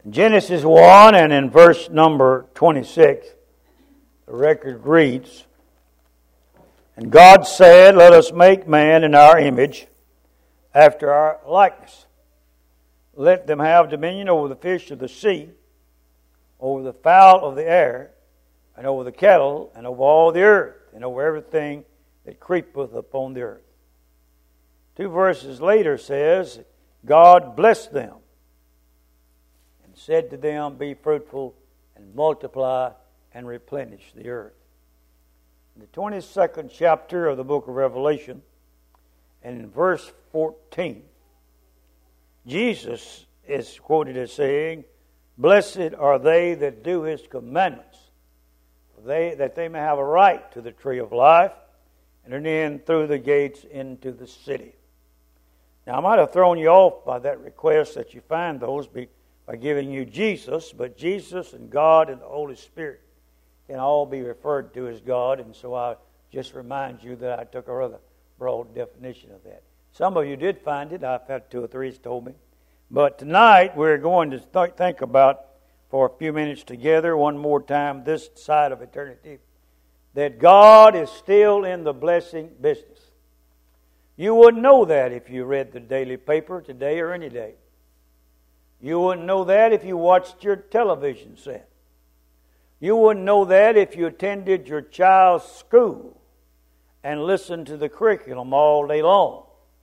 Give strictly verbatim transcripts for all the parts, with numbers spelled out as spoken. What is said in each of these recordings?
Genesis one and in verse number twenty-six, the record reads, "And God said, Let us make man in our image, after our likeness. Let them have dominion over the fish of the sea, over the fowl of the air, and over the cattle, and over all the earth, and over everything that creepeth upon the earth." Two verses later says, God blessed them, and said to them, Be fruitful, and multiply, and replenish the earth. In the twenty-second chapter of the book of Revelation, and in verse fourteen, Jesus is quoted as saying, "Blessed are they that do His commandments, they that they may have a right to the tree of life, and enter in through the gates into the city." Now, I might have thrown you off by that request that you find those by giving you Jesus, but Jesus and God and the Holy Spirit can all be referred to as God, and so I just remind you that I took a rather broad definition of that. Some of you did find it. I've had two or three who's told me. But tonight we're going to th- think about, for a few minutes together, one more time, this side of eternity, that God is still in the blessing business. You wouldn't know that if you read the daily paper today or any day. You wouldn't know that if you watched your television set. You wouldn't know that if you attended your child's school and listened to the curriculum all day long.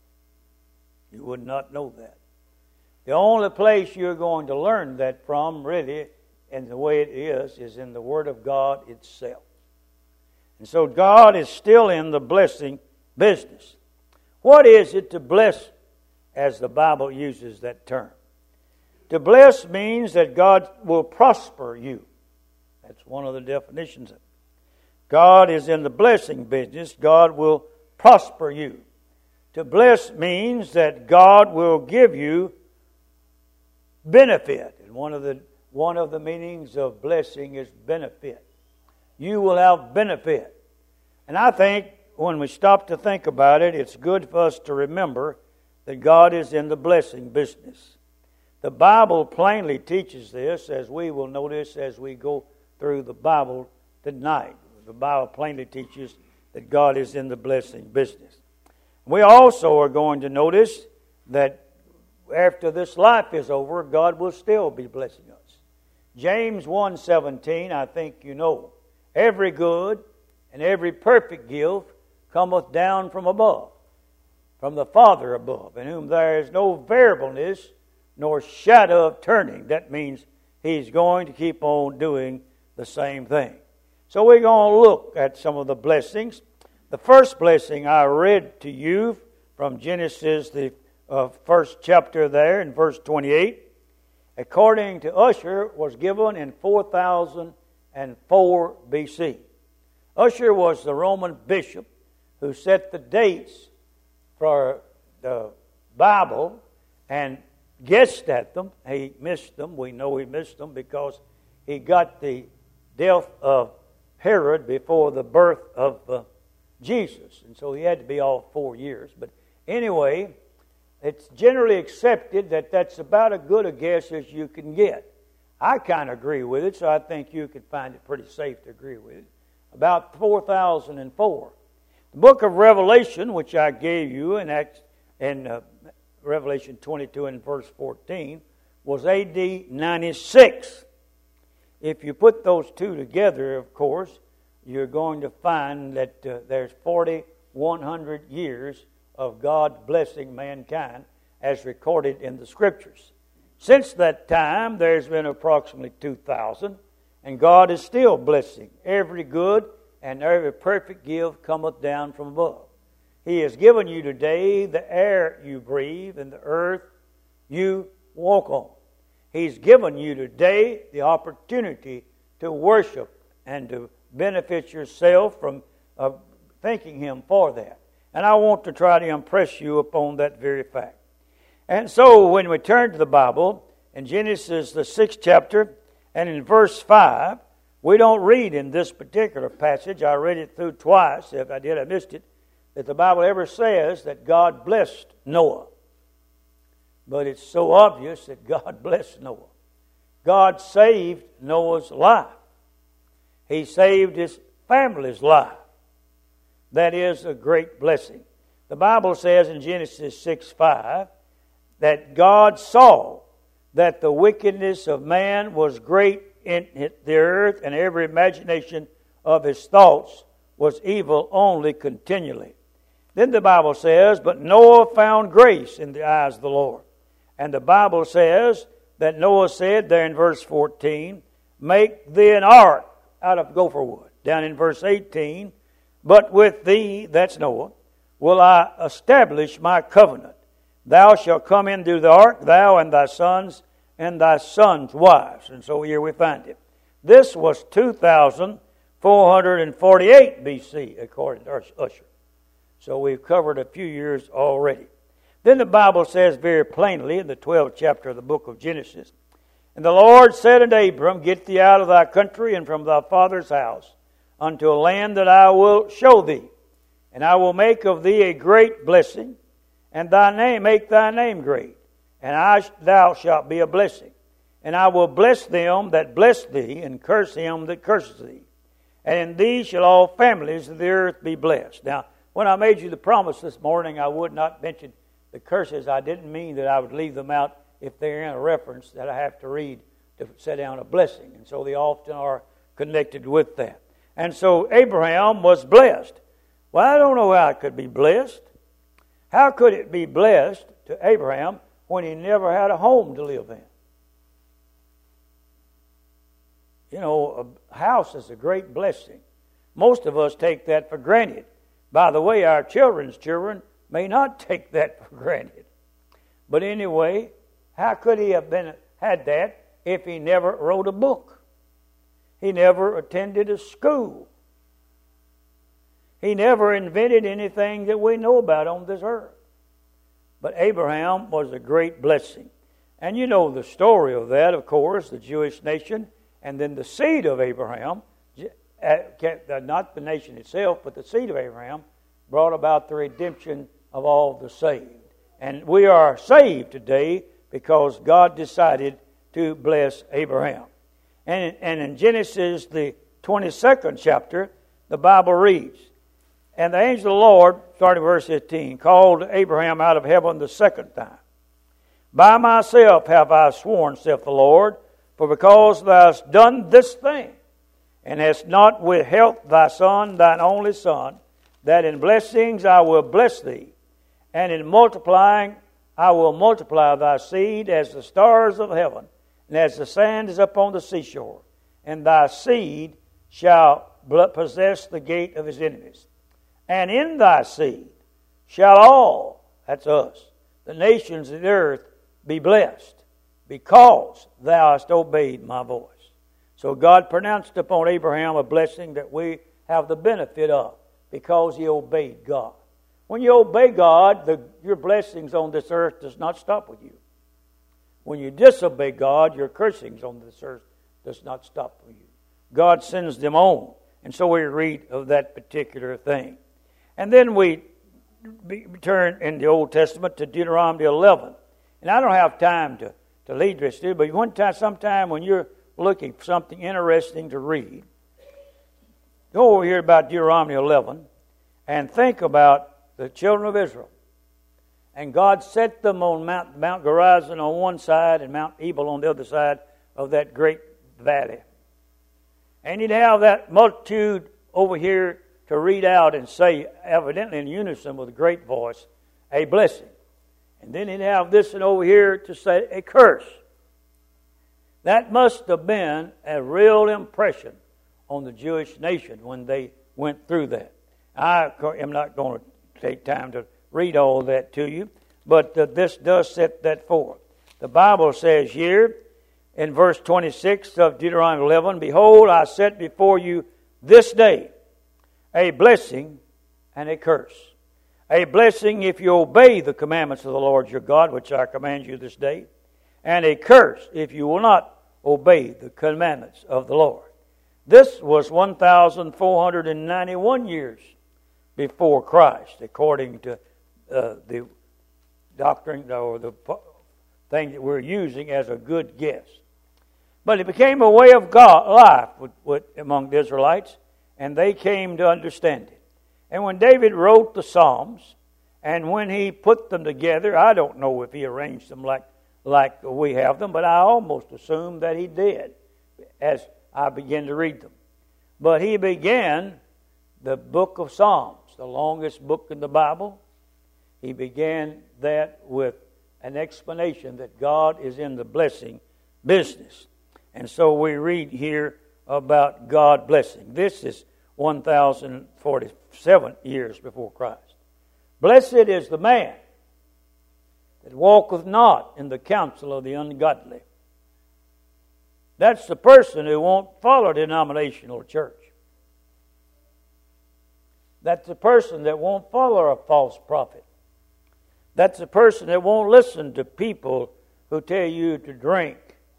You would not know that. The only place you're going to learn that from, really, and the way it is, is in the Word of God itself. And so God is still in the blessing business. What is it to bless, as the Bible uses that term? To bless means that God will prosper you. That's one of the definitions of it. God is in the blessing business. God will prosper you. To bless means that God will give you benefit. And one of the one of the meanings of blessing is benefit. You will have benefit. And I think when we stop to think about it, it's good for us to remember that God is in the blessing business. The Bible plainly teaches this, as we will notice as we go through the Bible tonight. The Bible plainly teaches that God is in the blessing business. We also are going to notice that after this life is over, God will still be blessing us. James one seventeen, I think you know, "Every good and every perfect gift cometh down from above, from the Father above, in whom there is no variableness nor shadow of turning." That means He's going to keep on doing the same thing. So we're going to look at some of the blessings. The first blessing I read to you from Genesis, the uh, first chapter there in verse twenty-eight, according to Usher, was given in four thousand four B C. Usher was the Roman bishop who set the dates for the Bible and guessed at them. He missed them. We know he missed them because he got the death of Herod before the birth of uh, Jesus. And so he had to be all four years. But anyway, it's generally accepted that that's about as good a guess as you can get. I kind of agree with it, so I think you could find it pretty safe to agree with it. About four thousand four. The book of Revelation, which I gave you in, Acts, in uh, Revelation twenty-two and verse fourteen, was A D ninety-six. If you put those two together, of course, you're going to find that uh, there's forty-one hundred years of God blessing mankind as recorded in the Scriptures. Since that time, there's been approximately two thousand, and God is still blessing. Every good and every perfect gift cometh down from above. He has given you today the air you breathe and the earth you walk on. He's given you today the opportunity to worship and to benefit yourself from uh, thanking Him for that. And I want to try to impress you upon that very fact. And so when we turn to the Bible, in Genesis, the sixth chapter, and in verse five, we don't read in this particular passage, I read it through twice, if I did I missed it, that the Bible ever says that God blessed Noah. But it's so obvious that God blessed Noah. God saved Noah's life. He saved his family's life. That is a great blessing. The Bible says in Genesis six five that God saw that the wickedness of man was great in the earth, and every imagination of his thoughts was evil only continually. Then the Bible says, but Noah found grace in the eyes of the Lord. And the Bible says that Noah said there in verse fourteen, make thee an ark out of gopher wood. Down in verse eighteen, but with thee, that's Noah, will I establish my covenant. Thou shalt come into the ark, thou and thy sons and thy sons' wives. And so here we find it. This was two thousand four hundred forty-eight B C, according to Ussher. So we've covered a few years already. Then the Bible says very plainly in the twelfth chapter of the book of Genesis, and the Lord said unto Abram, get thee out of thy country and from thy father's house unto a land that I will show thee. And I will make of thee a great blessing, and thy name make thy name great. And I, thou shalt be a blessing. And I will bless them that bless thee, and curse him that curses thee. And in thee shall all families of the earth be blessed. Now, when I made you the promise this morning, I would not mention the curses. I didn't mean that I would leave them out if they're in a reference that I have to read to set down a blessing. And so they often are connected with that. And so Abraham was blessed. Well, I don't know how it could be blessed. How could it be blessed to Abraham when he never had a home to live in? You know, a house is a great blessing. Most of us take that for granted. By the way, our children's children may not take that for granted. But anyway, how could he have been had that if he never wrote a book? He never attended a school. He never invented anything that we know about on this earth. But Abraham was a great blessing. And you know the story of that, of course, the Jewish nation, and then the seed of Abraham, not the nation itself, but the seed of Abraham, brought about the redemption of all the saved. And we are saved today because God decided to bless Abraham. And, and in Genesis, the twenty-second chapter, the Bible reads, and the angel of the Lord, starting verse fifteen, called Abraham out of heaven the second time. By myself have I sworn, saith the Lord, for because thou hast done this thing, and hast not withheld thy son, thine only son, that in blessings I will bless thee, and in multiplying I will multiply thy seed as the stars of heaven, and as the sand is upon the seashore. And thy seed shall possess the gate of his enemies. And in thy seed shall all, that's us, the nations of the earth be blessed, because thou hast obeyed my voice. So God pronounced upon Abraham a blessing that we have the benefit of, because he obeyed God. When you obey God, the, your blessings on this earth does not stop with you. When you disobey God, your cursings on this earth does not stop with you. God sends them on. And so we read of that particular thing. And then we turn in the Old Testament to Deuteronomy eleven. And I don't have time to, to lead this to you, but one time, sometime when you're looking for something interesting to read, go over here about Deuteronomy eleven and think about the children of Israel. And God set them on Mount, Mount Gerizim on one side and Mount Ebal on the other side of that great valley. And you'd have that multitude over here to read out and say, evidently in unison with a great voice, a blessing. And then he'd have this one over here to say a curse. That must have been a real impression on the Jewish nation when they went through that. I am not going to take time to read all that to you, but uh, this does set that forth. The Bible says here in verse twenty-six of Deuteronomy eleven, behold, I set before you this day a blessing and a curse. A blessing if you obey the commandments of the Lord your God, which I command you this day, and a curse if you will not obey the commandments of the Lord. This was one thousand four hundred ninety-one years before Christ, according to uh, the doctrine or the thing that we're using as a good guess. But it became a way of God, life with, with, among the Israelites, and they came to understand it. And when David wrote the Psalms, and when he put them together, I don't know if he arranged them like, like we have them, but I almost assume that he did as I began to read them. But he began the book of Psalms, the longest book in the Bible. He began that with an explanation that God is in the blessing business. And so we read here about God blessing. This is one thousand forty-seven years before Christ. Blessed is the man that walketh not in the counsel of the ungodly. That's the person who won't follow a denominational church. That's the person that won't follow a false prophet. That's the person that won't listen to people who tell you to drink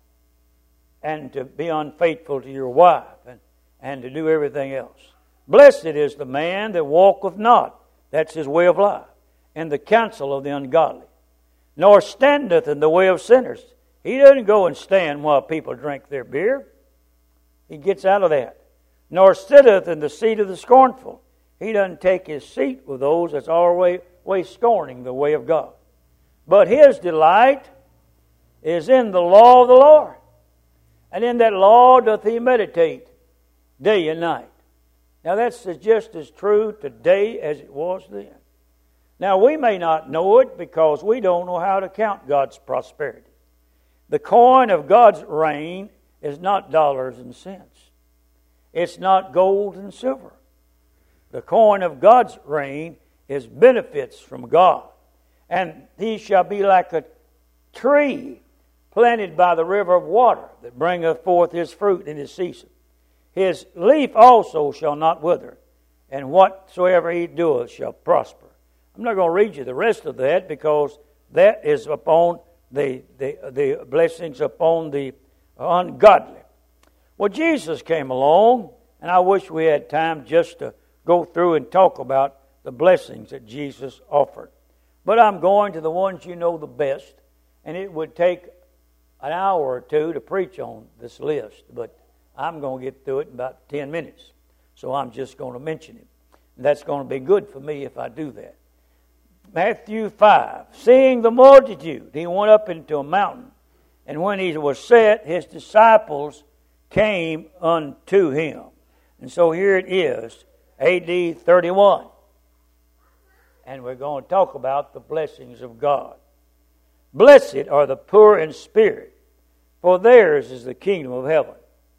and to be unfaithful to your wife and, and to do everything else. Blessed is the man that walketh not, that's his way of life, in the counsel of the ungodly, nor standeth in the way of sinners. He doesn't go and stand while people drink their beer. He gets out of that. Nor sitteth in the seat of the scornful. He doesn't take his seat with those that's always scorning the way of God. But his delight is in the law of the Lord. And in that law doth he meditate day and night. Now that's just as true today as it was then. Now we may not know it because we don't know how to count God's prosperity. The coin of God's reign is not dollars and cents. It's not gold and silver. The coin of God's reign is benefits from God. And he shall be like a tree planted by the river of water that bringeth forth his fruit in his season. His leaf also shall not wither, and whatsoever he doeth shall prosper. I'm not going to read you the rest of that because that is upon the, the, the blessings upon the ungodly. Well, Jesus came along, and I wish we had time just to go through and talk about the blessings that Jesus offered. But I'm going to the ones you know the best, and it would take an hour or two to preach on this list, but I'm going to get through it in about ten minutes. So I'm just going to mention it. And that's going to be good for me if I do that. Matthew five, seeing the multitude, he went up into a mountain, and when he was set, his disciples came unto him. And so here it is, A D thirty-one. And we're going to talk about the blessings of God. Blessed are the poor in spirit, for theirs is the kingdom of heaven.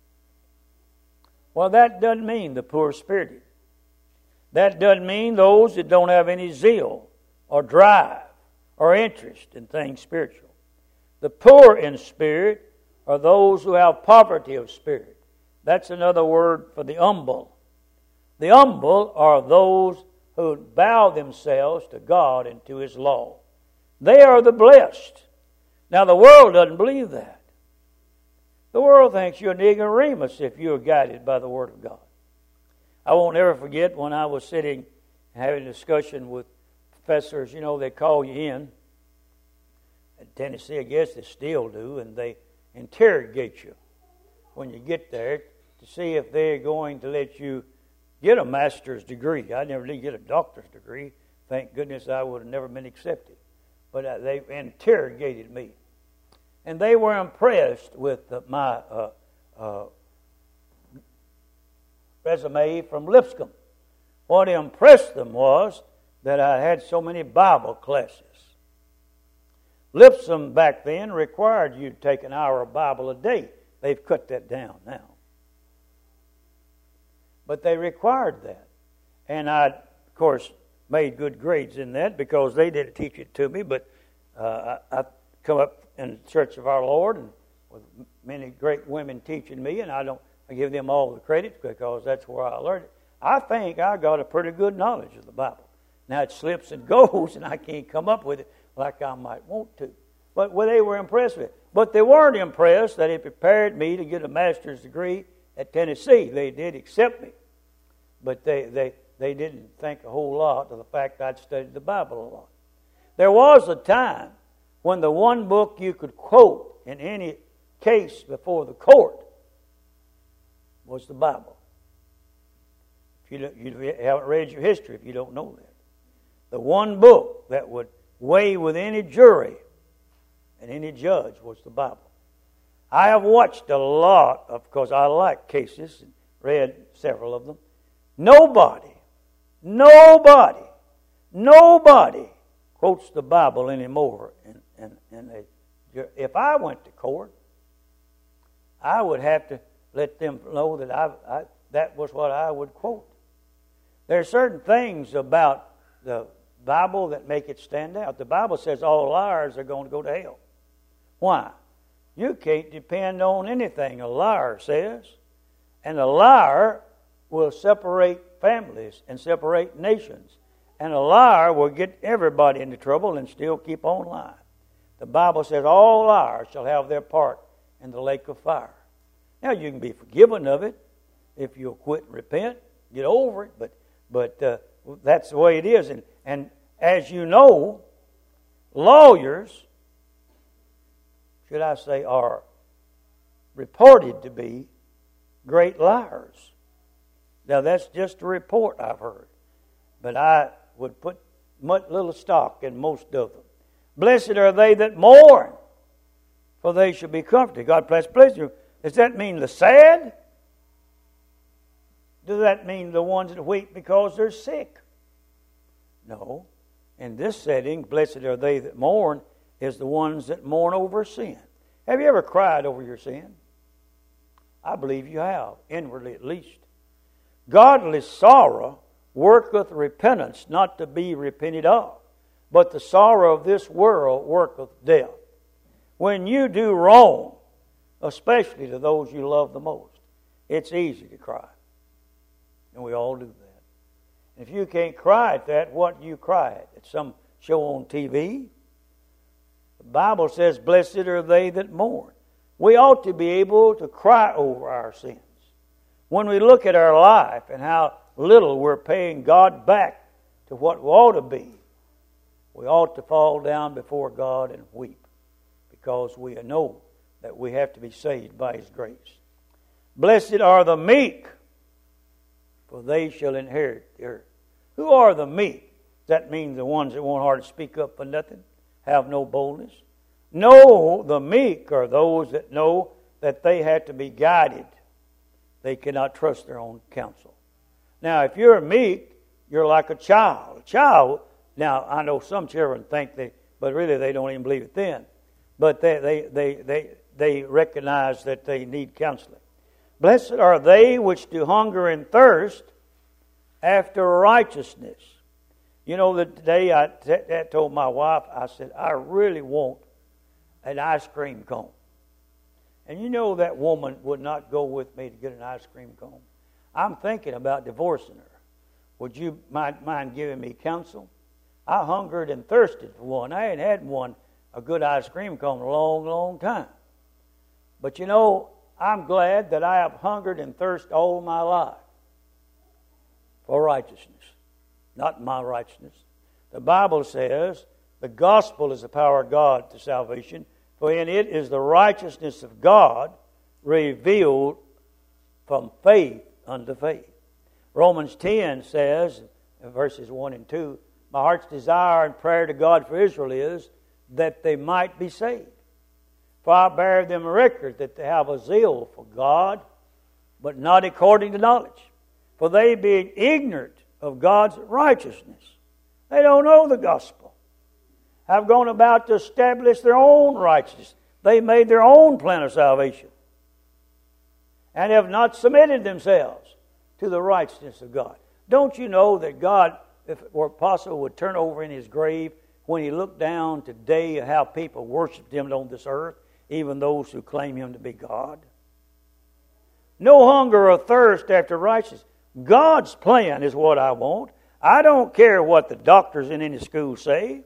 Well, that doesn't mean the poor-spirited. That doesn't mean those that don't have any zeal or drive or interest in things spiritual. The poor in spirit are those who have poverty of spirit. That's another word for the humble. The humble are those who bow themselves to God and to His law. They are the blessed. Now, the world doesn't believe that. The world thinks you're an ignoramus if you're guided by the Word of God. I won't ever forget when I was sitting and having a discussion with professors. You know, they call you in. At Tennessee, I guess they still do, and they interrogate you when you get there to see if they're going to let you get a master's degree. I never did get a doctor's degree. Thank goodness I would have never been accepted. But uh, they interrogated me. And they were impressed with uh, my uh, uh, resume from Lipscomb. What impressed them was that I had so many Bible classes. Lipscomb back then required you to take an hour of Bible a day. They've cut that down now. But they required that. And I, of course, made good grades in that because they didn't teach it to me. But uh, I, I come up in the Church of our Lord and with many great women teaching me, and I don't I give them all the credit because that's where I learned it. I think I got a pretty good knowledge of the Bible. Now it slips and goes, and I can't come up with it like I might want to. But well, they were impressed with it. But they weren't impressed that it prepared me to get a master's degree at Tennessee. They did accept me. But they, they, they didn't think a whole lot of the fact I'd studied the Bible a lot. There was a time when the one book you could quote in any case before the court was the Bible. If you, don't, you haven't read your history, if you don't know that. The one book that would weigh with any jury and any judge was the Bible. I have watched a lot of, because I like cases, and read several of them. Nobody, nobody, nobody quotes the Bible anymore. And, and, and they, if I went to court, I would have to let them know that I, I that was what I would quote. There are certain things about the Bible that make it stand out. The Bible says all liars are going to go to hell. Why? You can't depend on anything a liar says. And a liar will separate families and separate nations. And a liar will get everybody into trouble and still keep on lying. The Bible says all liars shall have their part in the lake of fire. Now you can be forgiven of it if you'll quit and repent, get over it. But but uh, that's the way it is. And, and as you know, lawyers, should I say, are reported to be great liars. Now that's just a report I've heard. But I would put much little stock in most of them. Blessed are they that mourn, for they shall be comforted. God bless you. Does that mean the sad? Does that mean the ones that weep because they're sick? No. In this setting, blessed are they that mourn is the ones that mourn over sin. Have you ever cried over your sin? I believe you have, inwardly at least. Godly sorrow worketh repentance, not to be repented of. But the sorrow of this world worketh death. When you do wrong, especially to those you love the most, it's easy to cry. And we all do that. And if you can't cry at that, what do you cry at? At some show on T V? The Bible says, blessed are they that mourn. We ought to be able to cry over our sins. When we look at our life and how little we're paying God back to what we ought to be, we ought to fall down before God and weep, because we know that we have to be saved by His grace. Blessed are the meek, for they shall inherit the earth. Who are the meek? Does that mean the ones that won't hardly speak up for nothing, have no boldness? No, the meek are those that know that they have to be guided. They cannot trust their own counsel. Now, if you're meek, you're like a child. A child, now I know some children think they, but really they don't even believe it then. But they they they they, they recognize that they need counseling. Blessed are they which do hunger and thirst after righteousness. You know, the day I t- t- told my wife, I said, I really want an ice cream cone. And you know that woman would not go with me to get an ice cream cone. I'm thinking about divorcing her. Would you mind, mind giving me counsel? I hungered and thirsted for one. I ain't had one, a good ice cream cone, in a long, long time. But you know, I'm glad that I have hungered and thirsted all my life for righteousness. Not my righteousness. The Bible says the gospel is the power of God to salvation, for in it is the righteousness of God revealed from faith unto faith. Romans ten says, in verses one and two, my heart's desire and prayer to God for Israel is that they might be saved. For I bear them a record that they have a zeal for God, but not according to knowledge. For they being ignorant of God's righteousness, they don't know the gospel, have gone about to establish their own righteousness. They made their own plan of salvation, and have not submitted themselves to the righteousness of God. Don't you know that God, if it were possible, would turn over in His grave when He looked down today at how people worship Him on this earth, even those who claim Him to be God? No hunger or thirst after righteousness. God's plan is what I want. I don't care what the doctors in any school say.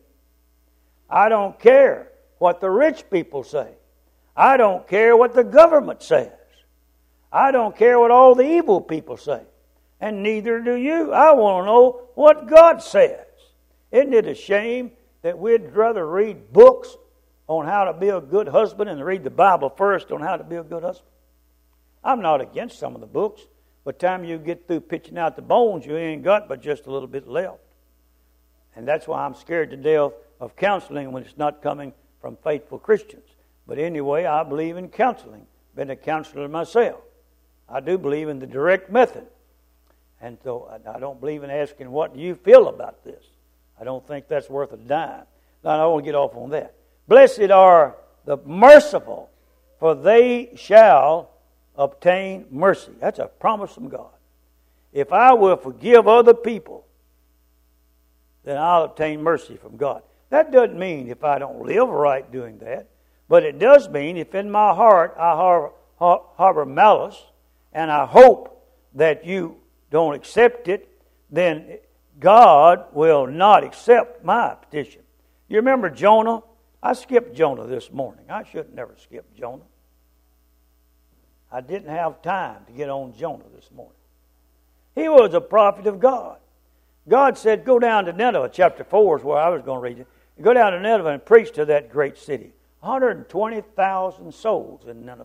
I don't care what the rich people say. I don't care what the government says. I don't care what all the evil people say. And neither do you. I want to know what God says. Isn't it a shame that we'd rather read books on how to be a good husband and read the Bible first on how to be a good husband. I'm not against some of the books, but time you get through pitching out the bones, you ain't got but just a little bit left. And that's why I'm scared to death of counseling when it's not coming from faithful Christians. But anyway, I believe in counseling. Been a counselor myself. I do believe in the direct method. And so I don't believe in asking, what do you feel about this? I don't think that's worth a dime. Now, I don't want to get off on that. Blessed are the merciful, for they shall obtain mercy. That's a promise from God. If I will forgive other people, then I'll obtain mercy from God. That doesn't mean if I don't live right doing that, but it does mean if in my heart I harbor, harbor malice, and I hope that you don't accept it, then God will not accept my petition. You remember Jonah? I skipped Jonah this morning. I should never skip Jonah. I didn't have time to get on Jonah this morning. He was a prophet of God. God said, go down to Nineveh. Chapter four is where I was going to read it. Go down to Nineveh and preach to that great city. one hundred twenty thousand souls in Nineveh.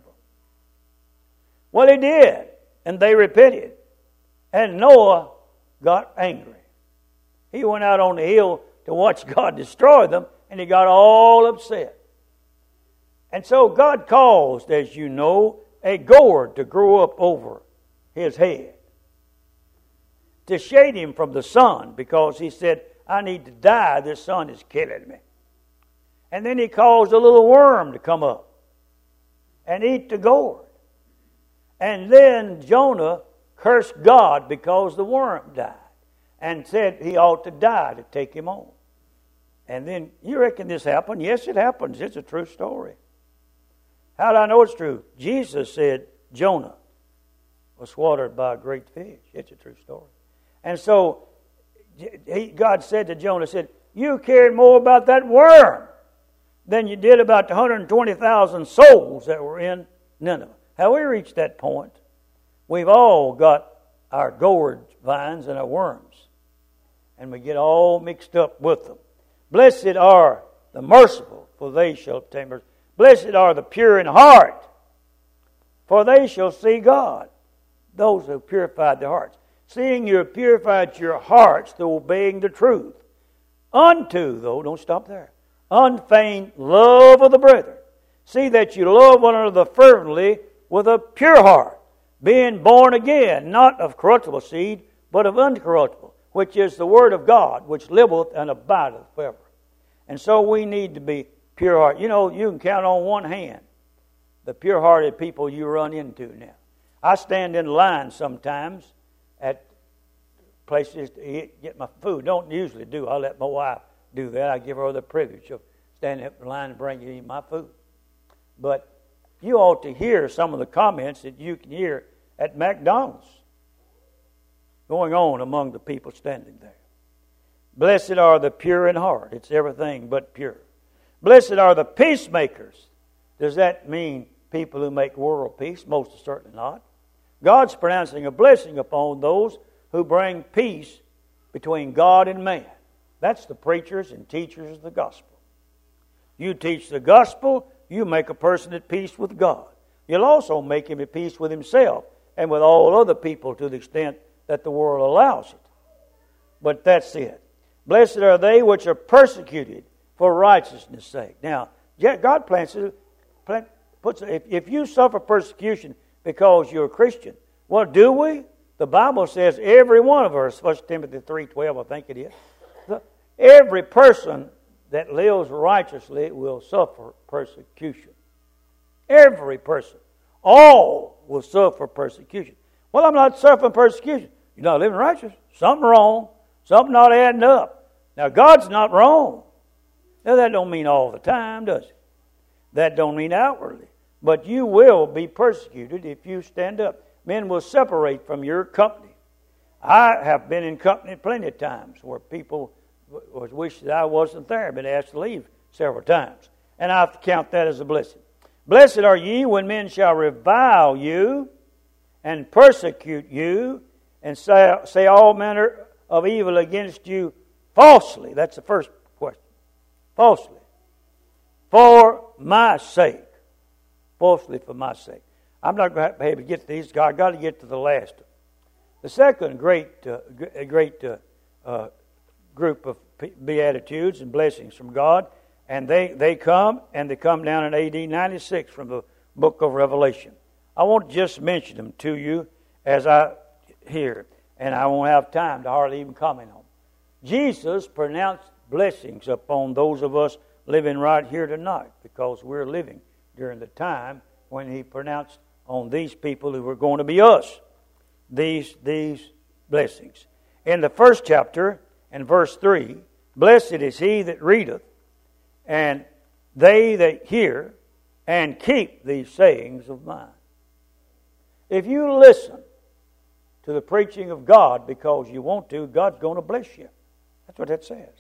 Well, he did. And they repented. And Noah got angry. He went out on the hill to watch God destroy them, and he got all upset. And so God caused, as you know, a gourd to grow up over his head to shade him from the sun, because he said, I need to die. This sun is killing me. And then he caused a little worm to come up and eat the gourd. And then Jonah cursed God because the worm died and said he ought to die to take him on. And then, you reckon this happened? Yes, it happens. It's a true story. How do I know it's true? Jesus said Jonah was swallowed by a great fish. It's a true story. And so he, God said to Jonah, said, you cared more about that worm than you did about the one hundred twenty thousand souls that were in Nineveh. Have we reached that point? We've all got our gourd vines and our worms, and we get all mixed up with them. Blessed are the merciful, for they shall obtain mercy. Blessed are the pure in heart, for they shall see God. Those who purified their hearts. Seeing you have purified your hearts through obeying the truth. Unto, though, don't stop there, unfeigned love of the brethren. See that you love one another fervently with a pure heart, being born again, not of corruptible seed, but of incorruptible, which is the word of God, which liveth and abideth forever. And so we need to be pure heart. You know, you can count on one hand the pure-hearted people you run into now. I stand in line sometimes at places to eat, get my food. Don't usually do. I let my wife do that. I give her the privilege of standing up in line and bringing me my food. But you ought to hear some of the comments that you can hear at McDonald's going on among the people standing there. Blessed are the pure in heart. It's everything but pure. Blessed are the peacemakers. Does that mean people who make world peace? Most certainly not. God's pronouncing a blessing upon those who bring peace between God and man. That's the preachers and teachers of the gospel. You teach the gospel, you make a person at peace with God. You'll also make him at peace with himself and with all other people to the extent that the world allows it. But that's it. Blessed are they which are persecuted for righteousness' sake. Now, God plants, plant, puts, if, if you suffer persecution because you're a Christian, well, do we? The Bible says every one of us, First Timothy three twelve, I think it is, every person that lives righteously will suffer persecution. Every person. All will suffer persecution. Well, I'm not suffering persecution. You're not living righteous. Something wrong. Something not adding up. Now, God's not wrong. Now, that don't mean all the time, does it? That don't mean outwardly. But you will be persecuted if you stand up. Men will separate from your company. I have been in company plenty of times where people was wish that I wasn't there, been asked to leave several times. And I count that as a blessing. Blessed are ye when men shall revile you and persecute you and say, say all manner of evil against you falsely. That's the first question. Falsely. for my sake. Fourthly, for my sake. I'm not going to be able to get to these. I've got to get to the last. The second great, uh, great uh, uh, group of beatitudes and blessings from God, and they, they come, and they come down in A D ninety-six from the book of Revelation. I won't just mention them to you as I hear, and I won't have time to hardly even comment on them. Jesus pronounced blessings upon those of us living right here tonight, because we're living during the time when He pronounced on these people who were going to be us these, these blessings. In the first chapter, in verse three, blessed is he that readeth, and they that hear, and keep these sayings of mine. If you listen to the preaching of God because you want to, God's going to bless you. That's what that says.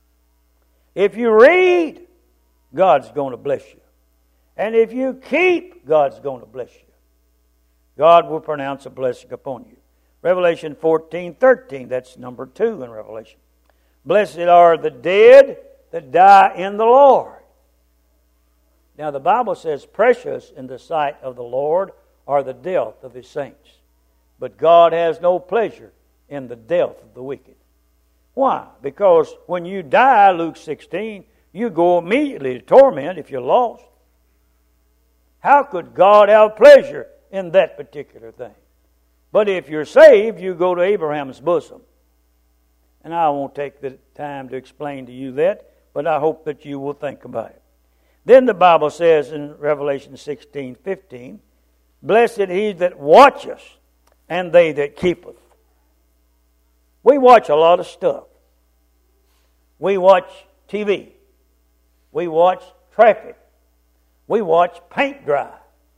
If you read, God's going to bless you. And if you keep, God's going to bless you. God will pronounce a blessing upon you. Revelation fourteen thirteen, that's number two in Revelation. Blessed are the dead that die in the Lord. Now the Bible says, precious in the sight of the Lord are the death of His saints. But God has no pleasure in the death of the wicked. Why? Because when you die, Luke sixteen, you go immediately to torment if you're lost. How could God have pleasure in that particular thing? But if you're saved, you go to Abraham's bosom. And I won't take the time to explain to you that, but I hope that you will think about it. Then the Bible says in Revelation sixteen fifteen, blessed he that watcheth, and they that keepeth. We watch a lot of stuff. We watch T V. We watch traffic. We watch paint dry.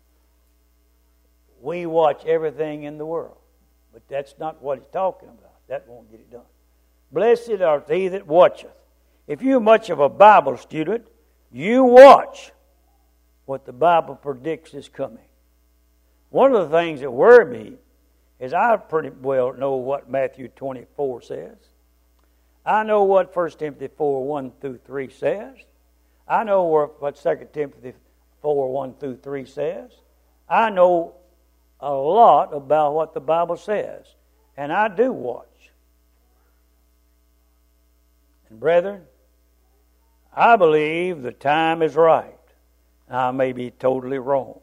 We watch everything in the world. But that's not what he's talking about. That won't get it done. Blessed are they that watcheth. If you're much of a Bible student, you watch what the Bible predicts is coming. One of the things that worry me is I pretty well know what Matthew twenty-four says. I know what First Timothy four one through three says. I know what Second Timothy four one through three says. I know a lot about what the Bible says. And I do watch. And brethren, I believe the time is right. I may be totally wrong.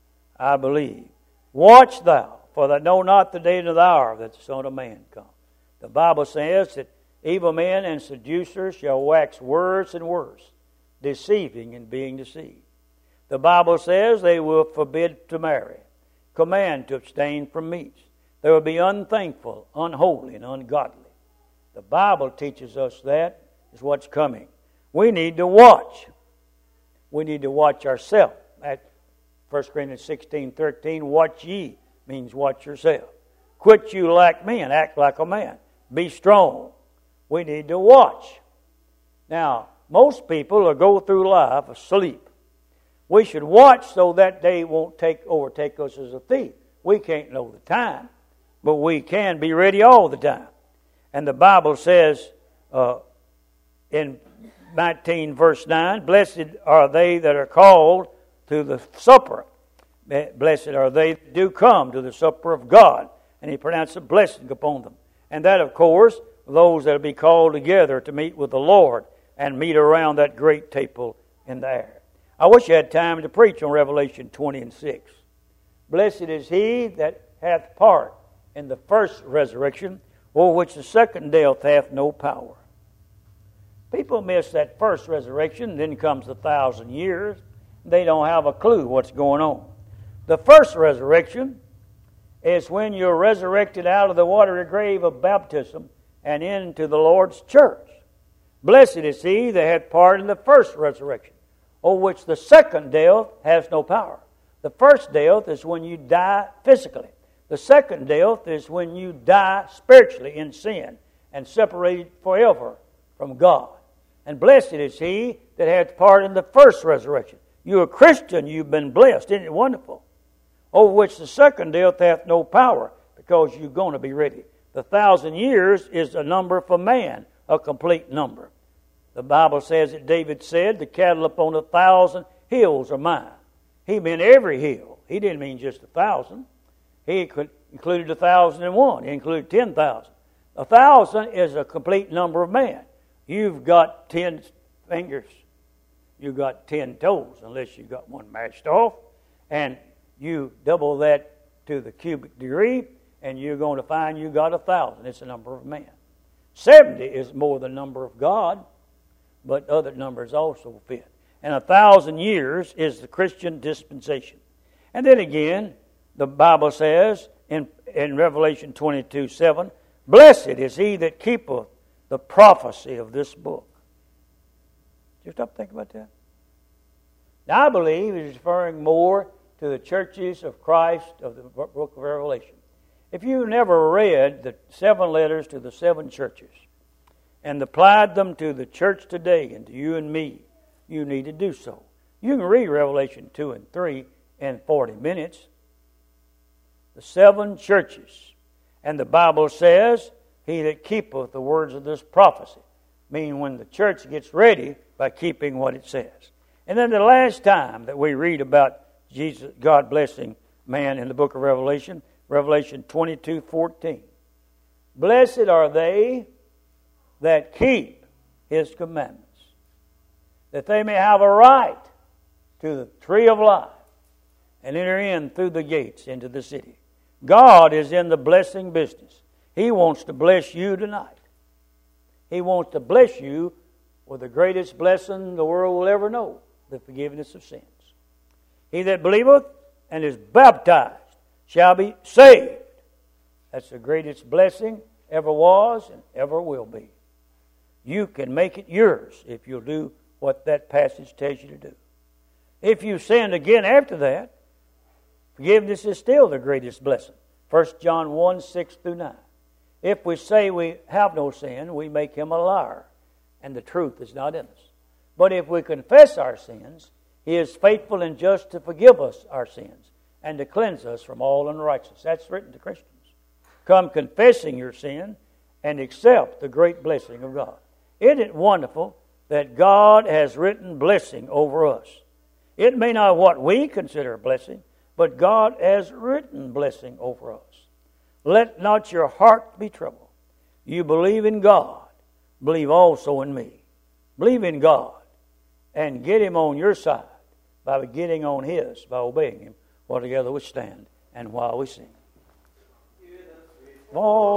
I believe. Watch thou, for thou know not the day nor the hour that the Son of Man comes. The Bible says that evil men and seducers shall wax worse and worse, deceiving and being deceived. The Bible says they will forbid to marry, command to abstain from meats. They will be unthankful, unholy, and ungodly. The Bible teaches us that is what's coming. We need to watch. We need to watch ourselves. At First Corinthians sixteen thirteen, watch ye means watch yourself. Quit you like men, act like a man. Be strong. We need to watch. Now, most people will go through life asleep. We should watch so that day won't take overtake us as a thief. We can't know the time, but we can be ready all the time. And the Bible says uh, in nineteen verse nine, blessed are they that are called to the supper. Blessed are they that do come to the supper of God. And he pronounced a blessing upon them. And that, of course, those that will be called together to meet with the Lord and meet around that great table in the air. I wish I had time to preach on Revelation twenty and six. Blessed is he that hath part in the first resurrection, over which the second death hath no power. People miss that first resurrection, then comes the thousand years. They don't have a clue what's going on. The first resurrection is when you're resurrected out of the watery grave of baptism and into the Lord's church. Blessed is he that hath part in the first resurrection, over which the second death has no power. The first death is when you die physically. The second death is when you die spiritually in sin and separated forever from God. And blessed is he that hath part in the first resurrection. You're a Christian, you've been blessed. Isn't it wonderful? Over which the second death hath no power, because you're going to be ready. The thousand years is a number for man, a complete number. The Bible says that David said, the cattle upon a thousand hills are mine. He meant every hill. He didn't mean just a thousand. He included a thousand and one. He included ten thousand. A thousand is a complete number of man. You've got ten fingers. You've got ten toes, unless you've got one mashed off. And you double that to the cubic degree, and you're going to find you got a thousand. It's the number of man. Seventy is more the number of God, but other numbers also fit. And a thousand years is the Christian dispensation. And then again, the Bible says in, in Revelation twenty-two seven, blessed is he that keepeth the prophecy of this book. Did you stop and think about that? Now I believe it is referring more to the churches of Christ of the book of Revelation. If you've never read the seven letters to the seven churches and applied them to the church today and to you and me, you need to do so. You can read Revelation two and three in forty minutes. The seven churches. And the Bible says, he that keepeth the words of this prophecy. Meaning when the church gets ready by keeping what it says. And then the last time that we read about Jesus, God blessing man in the book of Revelation, Revelation twenty-two fourteen. Blessed are they that keep his commandments, that they may have a right to the tree of life and enter in through the gates into the city. God is in the blessing business. He wants to bless you tonight. He wants to bless you with the greatest blessing the world will ever know, the forgiveness of sins. He that believeth and is baptized shall be saved. That's the greatest blessing ever was and ever will be. You can make it yours if you'll do what that passage tells you to do. If you sinned again after that, forgiveness is still the greatest blessing. First John one, six through nine. If we say we have no sin, we make him a liar, and the truth is not in us. But if we confess our sins, he is faithful and just to forgive us our sins and to cleanse us from all unrighteousness. That's written to Christians. Come confessing your sin and accept the great blessing of God. Isn't it wonderful that God has written blessing over us? It may not be what we consider a blessing, but God has written blessing over us. Let not your heart be troubled. You believe in God, believe also in me. Believe in God and get him on your side by getting on his, by obeying him, while together we stand and while we sing. Oh.